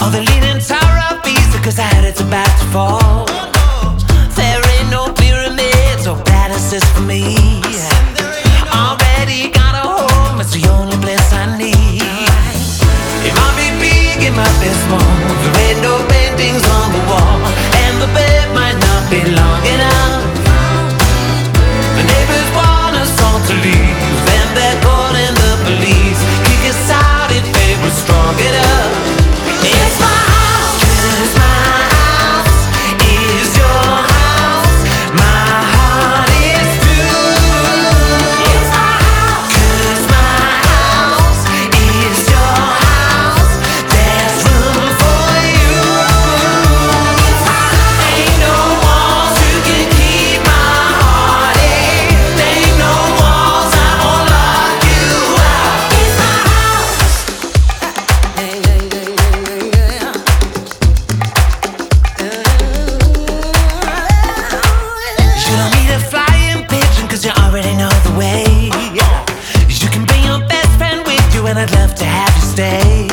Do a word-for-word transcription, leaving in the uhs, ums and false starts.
Oh, the leaning tower of Pisa, cause I heard it's about to fall. There ain't no pyramids or palaces for me. Already got a home, it's the only place I need. It might be big, it might be small. There ain't no paintings on the wall, and the bed might not be long enough. The neighbors want us all to leave, and they're calling the police. Kick us out if they were strong enough. It's my house, 'cause my house is your house. My heart is true. It's my house, 'cause my house is your house. There's room for you. It's my house. Ain't no walls you can keep my heart in. Ain't no walls, I won't lock you out. It's my house. Hey, hey, hey, hey, hey, yeah. You don't need a flying pigeon, 'cause you already know the way. You can bring your best friend with you, and I'd love to have you stay.